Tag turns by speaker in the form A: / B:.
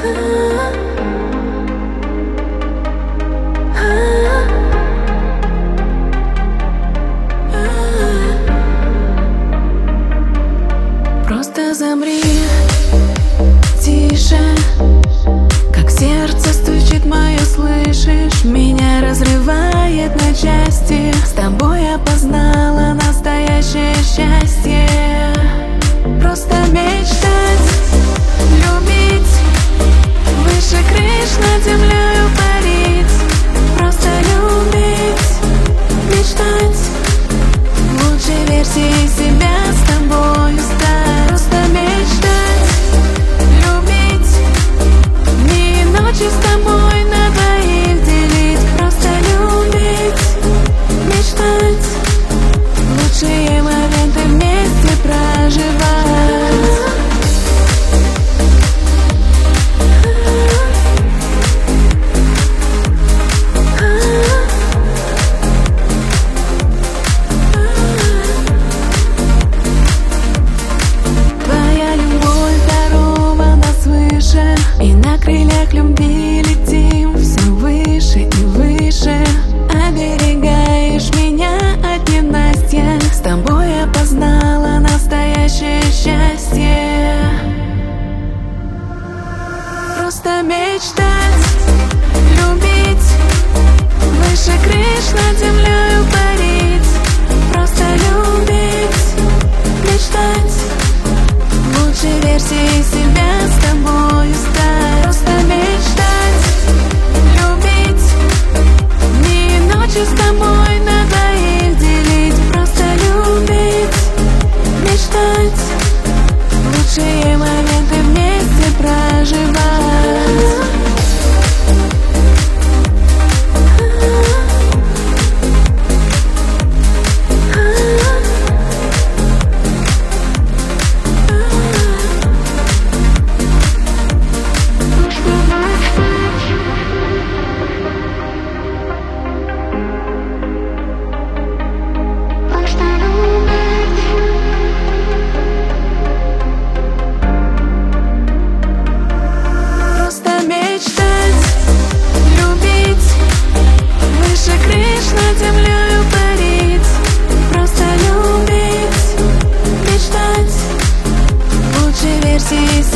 A: Просто замри, тише, как сердце стучит мое, слышишь? Меня разрывает на части. С тобой я познала настоящее счастье. Просто мечтать, любить, выше крыш над землею парить. Просто любить, мечтать, лучшей версией себя с тобою стать. Просто мечтать, любить, дни и ночи с тобой на двоих делить. Просто любить, мечтать, лучшие моменты вместе проживать. И на крыльях любви летим все выше и выше. Оберегаешь меня от ненастья. С тобой я познала настоящее счастье. Просто мечтать, любить, выше крыш над землею парить. Просто любить, мечтать, лучшей версией себя с тобою стать. Просто мечтать, любить, дни и ночи с тобой на двоих делить. Просто любить, мечтать, лучшие моменты вместе проживать. Версии